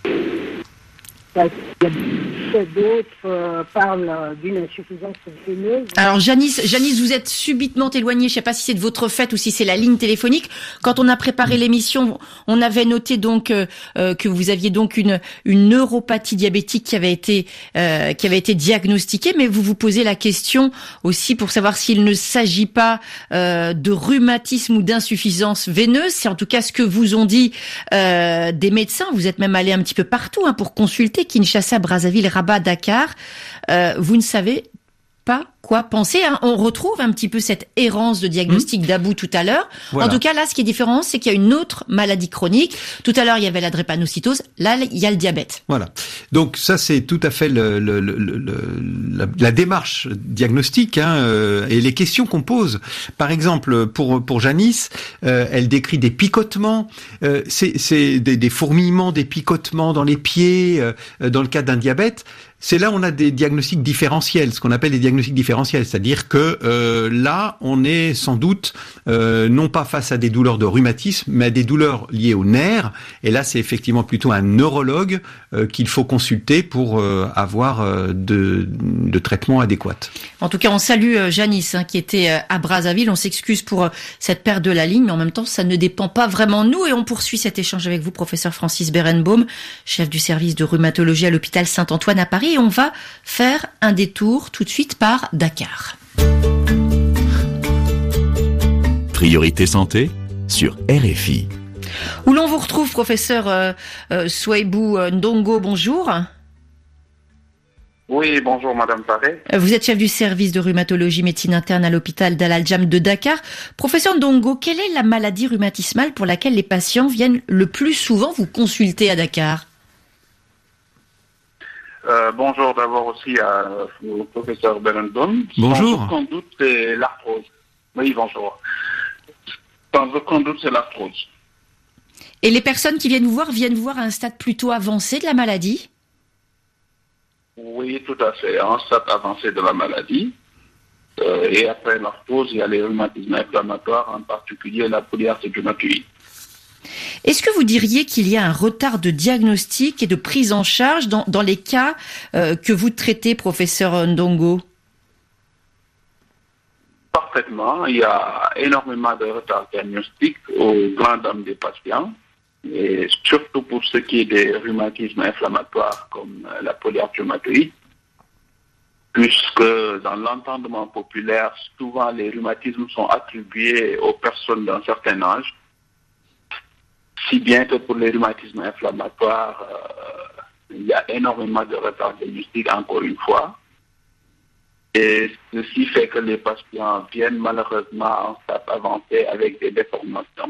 d'autres euh, parlent d'une insuffisance veineuse. Alors Janice, Janice, vous êtes subitement éloignée. Je ne sais pas si c'est de votre fait ou si c'est la ligne téléphonique. Quand on a préparé l'émission, on avait noté donc euh, que vous aviez donc une une neuropathie diabétique qui avait été euh, qui avait été diagnostiquée, mais vous vous posez la question aussi pour savoir s'il ne s'agit pas euh, de rhumatisme ou d'insuffisance veineuse. C'est en tout cas ce que vous ont dit euh, des médecins. Vous êtes même allé un petit peu partout hein, pour consulter. Kinshasa, Brazzaville, Rabat, Dakar. Euh, vous ne savez pas quoi penser. Hein. On retrouve un petit peu cette errance de diagnostic mmh. d'Abou tout à l'heure. Voilà. En tout cas, là, ce qui est différent, c'est qu'il y a une autre maladie chronique. Tout à l'heure, il y avait la drépanocytose. Là, il y a le diabète. Voilà. Donc ça, c'est tout à fait le, le, le, le, la, la démarche diagnostique hein, euh, et les questions qu'on pose. Par exemple, pour pour Janice, euh, elle décrit des picotements. Euh, c'est c'est des, des fourmillements, des picotements dans les pieds. Euh, dans le cas d'un diabète, C'est là où on a des diagnostics différentiels, ce qu'on appelle des diagnostics différentiels, c'est-à-dire que euh, là, on est sans doute euh, non pas face à des douleurs de rhumatisme, mais à des douleurs liées aux nerfs. Et là, c'est effectivement plutôt un neurologue euh, qu'il faut consulter pour euh, avoir euh, de, de traitement adéquat. En tout cas, on salue euh, Janice hein, qui était euh, à Brazzaville. On s'excuse pour euh, cette perte de la ligne, mais en même temps, ça ne dépend pas vraiment de nous. Et on poursuit cet échange avec vous, professeur Francis Berenbaum, chef du service de rhumatologie à l'hôpital Saint-Antoine à Paris. Et on va faire un détour tout de suite par Dakar. Priorité santé sur R F I. Où l'on vous retrouve, professeur euh, euh, Souaibou Ndongo, bonjour. Oui, bonjour Madame Paré. Vous êtes chef du service de rhumatologie médecine interne à l'hôpital d'Al Aljam de Dakar. Professeur Ndongo, quelle est la maladie rhumatismale pour laquelle les patients viennent le plus souvent vous consulter à Dakar ? Euh, bonjour d'abord aussi à, euh, au professeur Berenbaum. Bonjour. Sans aucun doute, c'est l'arthrose. Oui, bonjour. Sans aucun doute, c'est l'arthrose. Et les personnes qui viennent vous voir viennent vous voir à un stade plutôt avancé de la maladie ? Oui, tout à fait. Un stade avancé de la maladie. Euh, et après l'arthrose, il y a les rhumatismes inflammatoires, en particulier la polyarthrite rhumatoïde. Est-ce que vous diriez qu'il y a un retard de diagnostic et de prise en charge dans, dans les cas euh, que vous traitez, professeur Ndongo ? Parfaitement. Il y a énormément de retard diagnostic aux grandes dames des patients, et surtout pour ce qui est des rhumatismes inflammatoires comme la polyarthrite rhumatoïde, puisque dans l'entendement populaire, souvent les rhumatismes sont attribués aux personnes d'un certain âge, si bien que pour les rhumatismes inflammatoires, euh, il y a énormément de retard diagnostic, encore une fois. Et ceci fait que les patients viennent malheureusement en stade avancé avec des déformations.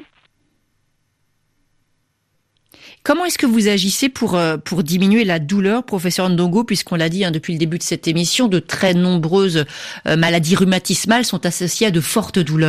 Comment est-ce que vous agissez pour, pour diminuer la douleur, professeur Ndongo, puisqu'on l'a dit hein, depuis le début de cette émission, de très nombreuses euh, maladies rhumatismales sont associées à de fortes douleurs ?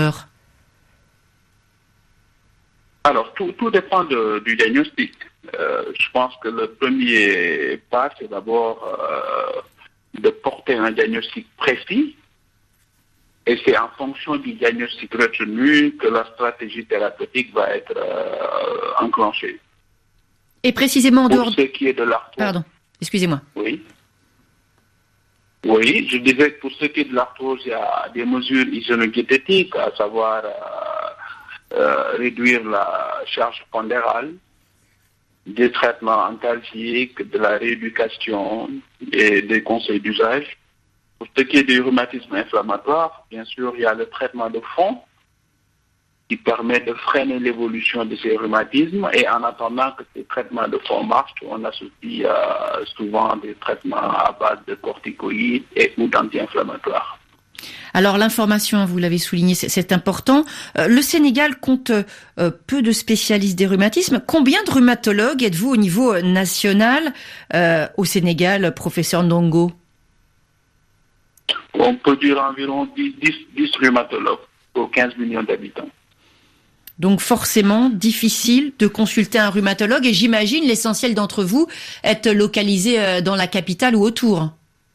Alors, tout, tout dépend de, du diagnostic. Euh, je pense que le premier pas, c'est d'abord euh, de porter un diagnostic précis. Et c'est en fonction du diagnostic retenu que la stratégie thérapeutique va être euh, enclenchée. Et précisément en dehors... Pour ce qui est de l'arthrose... Pardon, excusez-moi. Oui. Oui, je disais que pour ce qui est de l'arthrose, il y a des mesures hygiéno-diététiques, à savoir... Euh, Euh, réduire la charge pondérale, des traitements antalgiques, de la rééducation et des conseils d'usage. Pour ce qui est du rhumatisme inflammatoire, bien sûr, il y a le traitement de fond qui permet de freiner l'évolution de ces rhumatismes, et en attendant que ces traitements de fond marchent, on associe euh, souvent des traitements à base de corticoïdes et ou d'anti-inflammatoires. Alors l'information, vous l'avez souligné, c'est, c'est important. Euh, le Sénégal compte euh, peu de spécialistes des rhumatismes. Combien de rhumatologues êtes-vous au niveau national euh, au Sénégal, professeur Ndongo ? On peut dire environ dix, dix, dix rhumatologues pour quinze millions d'habitants. Donc forcément difficile de consulter un rhumatologue, et j'imagine l'essentiel d'entre vous être localisé euh, dans la capitale ou autour.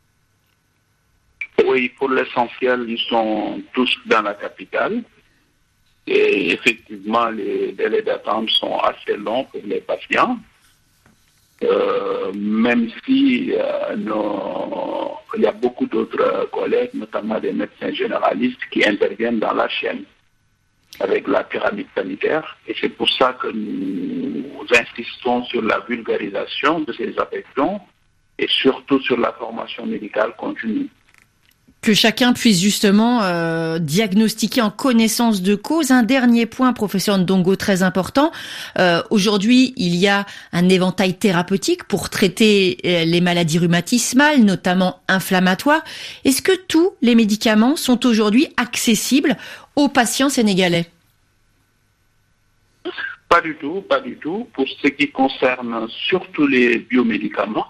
Oui, pour l'essentiel, ils sont tous dans la capitale. Et effectivement, les délais d'attente sont assez longs pour les patients. Euh, même si euh, nos, il y a beaucoup d'autres collègues, notamment des médecins généralistes, qui interviennent dans la chaîne avec la pyramide sanitaire. Et c'est pour ça que nous insistons sur la vulgarisation de ces affections et surtout sur la formation médicale continue. Que chacun puisse justement euh, diagnostiquer en connaissance de cause. Un dernier point, professeur Ndongo, très important. Euh, aujourd'hui, il y a un éventail thérapeutique pour traiter les maladies rhumatismales, notamment inflammatoires. Est-ce que tous les médicaments sont aujourd'hui accessibles aux patients sénégalais ? Pas du tout, pas du tout. Pour ce qui concerne surtout les biomédicaments,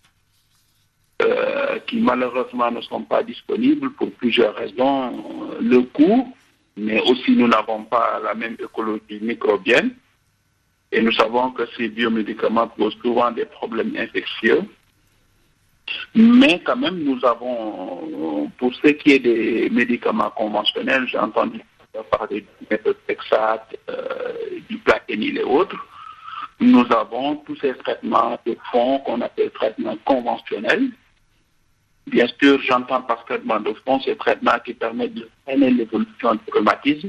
Euh, qui malheureusement ne sont pas disponibles pour plusieurs raisons. Le coût, mais aussi nous n'avons pas la même écologie microbienne, et nous savons que ces biomédicaments posent souvent des problèmes infectieux. Mais quand même, nous avons, pour ce qui est des médicaments conventionnels, j'ai entendu parler du méthotrexate, euh, du plaquenil et autres. Nous avons tous ces traitements de fond qu'on appelle traitements conventionnels. Bien sûr, j'entends par traitement de fond ces traitements qui permettent de freiner l'évolution du rhumatisme.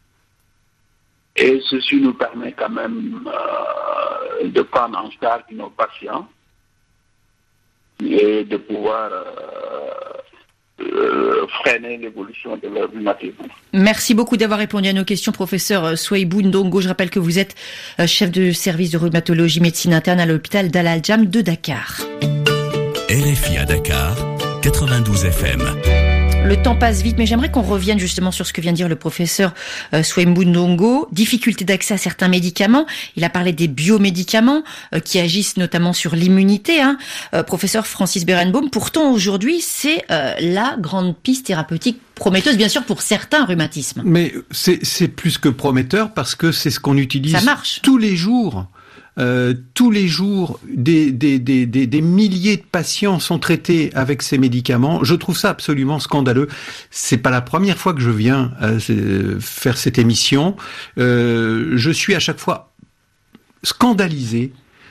Et ceci nous permet quand même euh, de prendre en charge nos patients et de pouvoir euh, euh, freiner l'évolution de leur rhumatisme. Merci beaucoup d'avoir répondu à nos questions, professeur Souaibou Ndongo. Je rappelle que vous êtes chef de service de rhumatologie médecine interne à l'hôpital Dal Al-Jam de Dakar. R F I à Dakar, quatre-vingt-douze F M. Le temps passe vite, mais j'aimerais qu'on revienne justement sur ce que vient de dire le professeur euh, Souaibou Ndongo. Difficulté d'accès à certains médicaments. Il a parlé des biomédicaments euh, qui agissent notamment sur l'immunité. Hein. Euh, professeur Francis Berenbaum, pourtant aujourd'hui, c'est euh, la grande piste thérapeutique prometteuse, bien sûr, pour certains rhumatismes. Mais c'est, c'est plus que prometteur parce que c'est ce qu'on utilise Ça marche. tous les jours. Euh, tous les jours, des, des, des, des, des milliers de patients sont traités avec ces médicaments. Je trouve ça absolument scandaleux. C'est pas la première fois que je viens euh, faire cette émission. Euh, je suis à chaque fois scandalisé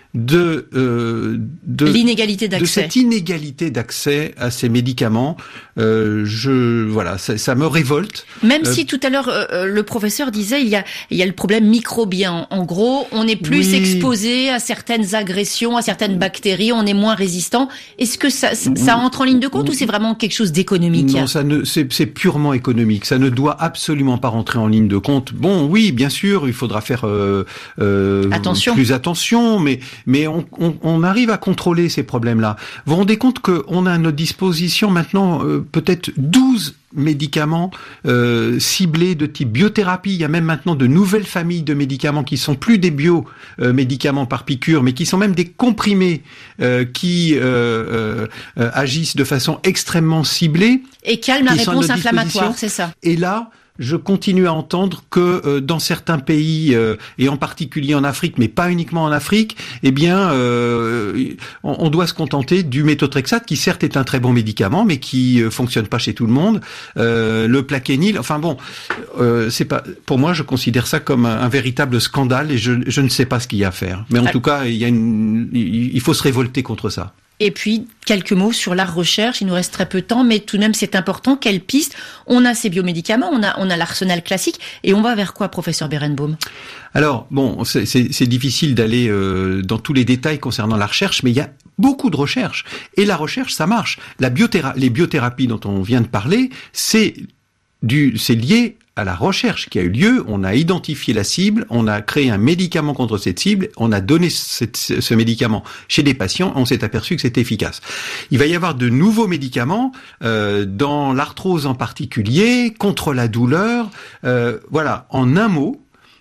de, euh, de l'inégalité d'accès, de cette inégalité d'accès à ces médicaments. Euh, je voilà, ça, ça me révolte. Même euh, si tout à l'heure euh, le professeur disait il y a il y a le problème microbien. En gros, on est plus oui. exposé à certaines agressions, à certaines bactéries, on est moins résistant. Est-ce que ça ça entre en ligne de compte ou c'est vraiment quelque chose d'économique? Non, ça ne c'est, c'est purement économique. Ça ne doit absolument pas rentrer en ligne de compte. Bon, oui, bien sûr, il faudra faire euh, euh, attention. plus attention, mais mais on, on, on arrive à contrôler ces problèmes-là. Vous vous rendez compte qu'on a à notre disposition maintenant euh, peut-être douze médicaments euh, ciblés de type biothérapie. Il y a même maintenant de nouvelles familles de médicaments qui sont plus des bio-médicaments euh, par piqûre, mais qui sont même des comprimés euh, qui euh, euh, agissent de façon extrêmement ciblée. Et calment la réponse inflammatoire, c'est ça. Et là, je continue à entendre que euh, dans certains pays, euh, et en particulier en Afrique, mais pas uniquement en Afrique, eh bien, euh, on, on doit se contenter du méthotrexate, qui certes est un très bon médicament, mais qui euh, fonctionne pas chez tout le monde. Euh, le plaquenil, enfin bon, euh, c'est pas. Pour moi, je considère ça comme un, un véritable scandale, et je, je ne sais pas ce qu'il y a à faire. Mais en ah. tout cas, il y a une, il faut se révolter contre ça. Et puis, quelques mots sur la recherche. Il nous reste très peu de temps, mais tout de même, c'est important. Quelle piste? On a ces biomédicaments, on a, on a l'arsenal classique, et on va vers quoi, professeur Berenbaum? Alors, bon, c'est, c'est, c'est difficile d'aller euh, dans tous les détails concernant la recherche, mais il y a beaucoup de recherche. Et la recherche, ça marche. La biothéra- les biothérapies dont on vient de parler, c'est du, c'est lié à la recherche qui a eu lieu. On a identifié la cible, on a créé un médicament contre cette cible, on a donné cette, ce médicament chez des patients, on s'est aperçu que c'était efficace. Il va y avoir de nouveaux médicaments euh, dans l'arthrose en particulier, contre la douleur. Euh, voilà, en un mot,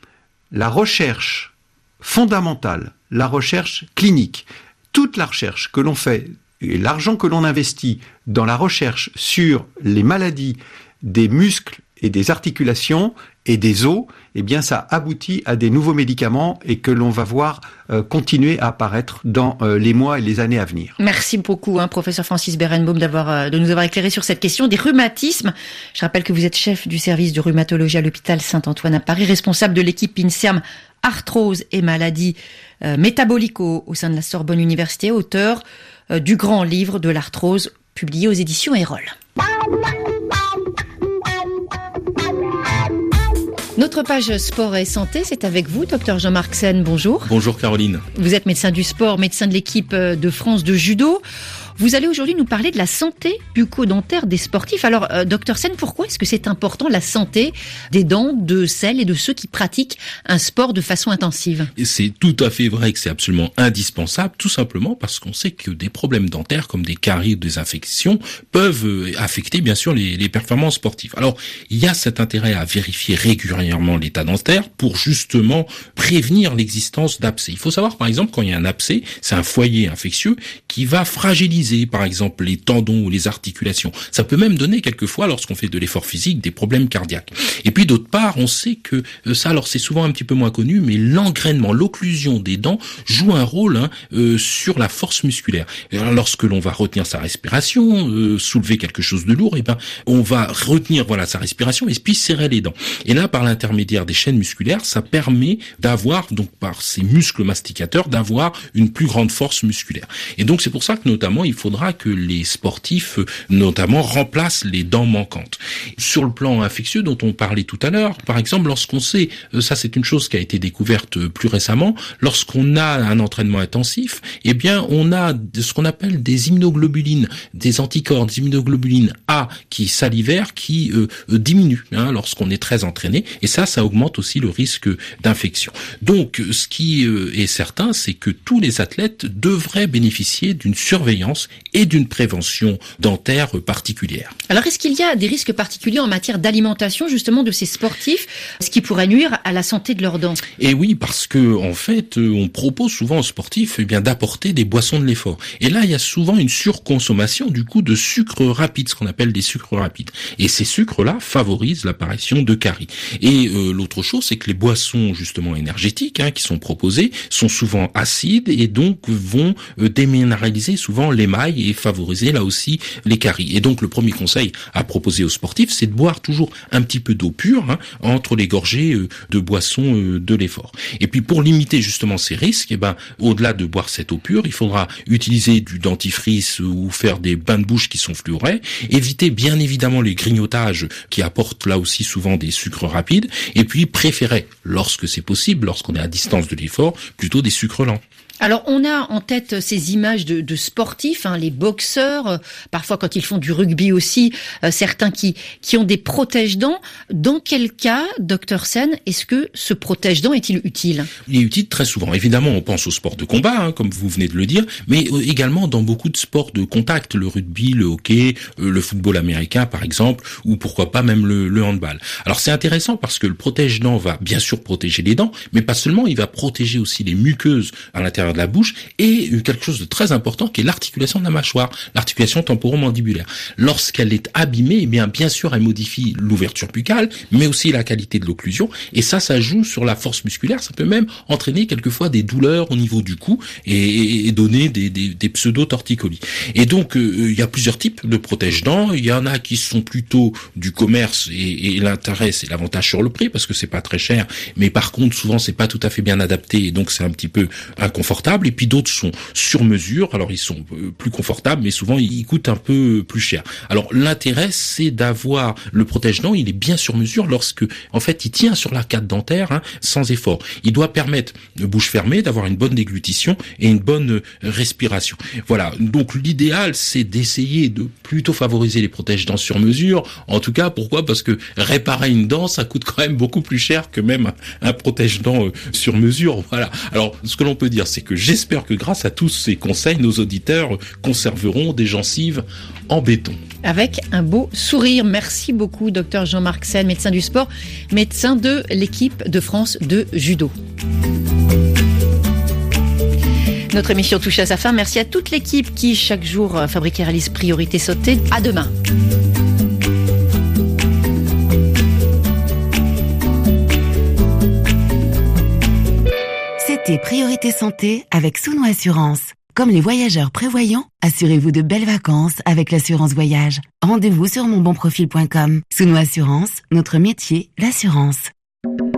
la recherche fondamentale, la recherche clinique, toute la recherche que l'on fait et l'argent que l'on investit dans la recherche sur les maladies des muscles et des articulations et des os, eh bien, ça aboutit à des nouveaux médicaments et que l'on va voir euh, continuer à apparaître dans euh, les mois et les années à venir. Merci beaucoup, hein, professeur Francis Berenbaum, d'avoir euh, de nous avoir éclairé sur cette question des rhumatismes. Je rappelle que vous êtes chef du service de rhumatologie à l'hôpital Saint-Antoine à Paris, responsable de l'équipe INSERM arthrose et maladies euh, métaboliques au, au sein de la Sorbonne Université, auteur euh, du grand livre de l'arthrose publié aux éditions Erol. Notre page sport et santé, c'est avec vous, docteur Jean-Marc Sen. Bonjour. Bonjour Caroline. Vous êtes médecin du sport, médecin de l'équipe de France de judo. Vous allez aujourd'hui nous parler de la santé bucco-dentaire des sportifs. Alors, euh, docteur Sen, pourquoi est-ce que c'est important la santé des dents de celles et de ceux qui pratiquent un sport de façon intensive? Et c'est tout à fait vrai que c'est absolument indispensable, tout simplement parce qu'on sait que des problèmes dentaires comme des caries ou des infections peuvent affecter bien sûr les, les performances sportives. Alors, il y a cet intérêt à vérifier régulièrement l'état dentaire pour justement prévenir l'existence d'abcès. Il faut savoir par exemple quand il y a un abcès, c'est un foyer infectieux qui va fragiliser mobiliser, par exemple, les tendons ou les articulations. Ça peut même donner quelquefois, lorsqu'on fait de l'effort physique, des problèmes cardiaques. Et puis d'autre part, on sait que euh, ça, alors c'est souvent un petit peu moins connu, mais l'engrainement, l'occlusion des dents joue un rôle hein, euh, sur la force musculaire. Et alors, lorsque l'on va retenir sa respiration, euh, soulever quelque chose de lourd, et ben on va retenir voilà sa respiration et puis serrer les dents. Et là, par l'intermédiaire des chaînes musculaires, ça permet d'avoir donc par ces muscles masticateurs d'avoir une plus grande force musculaire. Et donc c'est pour ça que notamment il faudra que les sportifs notamment remplacent les dents manquantes. Sur le plan infectieux dont on parlait tout à l'heure, par exemple, lorsqu'on sait, ça c'est une chose qui a été découverte plus récemment, lorsqu'on a un entraînement intensif, eh bien on a ce qu'on appelle des immunoglobulines, des anticorps, des immunoglobulines A qui salivèrent, qui euh, diminuent hein, lorsqu'on est très entraîné, et ça, ça augmente aussi le risque d'infection. Donc ce qui euh, est certain, c'est que tous les athlètes devraient bénéficier d'une surveillance et d'une prévention dentaire particulière. Alors est-ce qu'il y a des risques particuliers en matière d'alimentation justement de ces sportifs, ce qui pourrait nuire à la santé de leurs dents? Et oui, parce que en fait, on propose souvent aux sportifs eh bien d'apporter des boissons de l'effort. Et là, il y a souvent une surconsommation du coup de sucres rapides, ce qu'on appelle des sucres rapides. Et ces sucres-là favorisent l'apparition de caries. Et euh, l'autre chose, c'est que les boissons justement énergétiques hein, qui sont proposées sont souvent acides et donc vont euh, déminéraliser souvent l'émail et favoriser là aussi les caries. Et donc le premier conseil à proposer aux sportifs, c'est de boire toujours un petit peu d'eau pure hein, entre les gorgées euh, de boissons euh, de l'effort. Et puis pour limiter justement ces risques, eh ben au-delà de boire cette eau pure, il faudra utiliser du dentifrice ou faire des bains de bouche qui sont fluorés, éviter bien évidemment les grignotages qui apportent là aussi souvent des sucres rapides, et puis préférer, lorsque c'est possible, lorsqu'on est à distance de l'effort, plutôt des sucres lents. Alors, on a en tête ces images de, de sportifs, hein, les boxeurs, euh, parfois quand ils font du rugby aussi, euh, certains qui qui ont des protège-dents. Dans quel cas, docteur Sen, est-ce que ce protège-dents est-il utile? Il est utile très souvent. Évidemment, on pense au sport de combat, hein, comme vous venez de le dire, mais également dans beaucoup de sports de contact, le rugby, le hockey, euh, le football américain par exemple, ou pourquoi pas même le, le handball. Alors c'est intéressant parce que le protège-dents va bien sûr protéger les dents, mais pas seulement, il va protéger aussi les muqueuses à l'intérieur de la bouche et quelque chose de très important qui est l'articulation de la mâchoire, l'articulation temporomandibulaire. Lorsqu'elle est abîmée, eh bien bien sûr elle modifie l'ouverture buccale, mais aussi la qualité de l'occlusion, et ça, ça joue sur la force musculaire. Ça peut même entraîner quelquefois des douleurs au niveau du cou et, et donner des, des, des pseudo-torticolis. Et donc euh, il y a plusieurs types de protège-dents. Il y en a qui sont plutôt du commerce et, et l'intérêt c'est l'avantage sur le prix parce que c'est pas très cher, mais par contre souvent c'est pas tout à fait bien adapté et donc c'est un petit peu inconfortable. Et puis d'autres sont sur mesure, alors ils sont plus confortables, mais souvent ils coûtent un peu plus cher. Alors l'intérêt, c'est d'avoir le protège-dents, il est bien sur mesure lorsque, en fait, il tient sur l'arcade dentaire, hein, sans effort. Il doit permettre, de bouche fermée, d'avoir une bonne déglutition et une bonne respiration. Voilà. Donc l'idéal, c'est d'essayer de plutôt favoriser les protège-dents sur mesure. En tout cas, pourquoi? Parce que réparer une dent, ça coûte quand même beaucoup plus cher que même un, un protège-dents sur mesure. Voilà. Alors, ce que l'on peut dire, c'est que j'espère que grâce à tous ces conseils, nos auditeurs conserveront des gencives en béton. Avec un beau sourire. Merci beaucoup, docteur Jean-Marc Sen, médecin du sport, médecin de l'équipe de France de judo. Notre émission touche à sa fin. Merci à toute l'équipe qui, chaque jour, fabrique et réalise Priorité Santé. À demain. C'était Priorité Santé avec Souno Assurance. Comme les voyageurs prévoyants, assurez-vous de belles vacances avec l'assurance voyage. Rendez-vous sur mon bon profil point com. Souno Assurance, notre métier, l'assurance.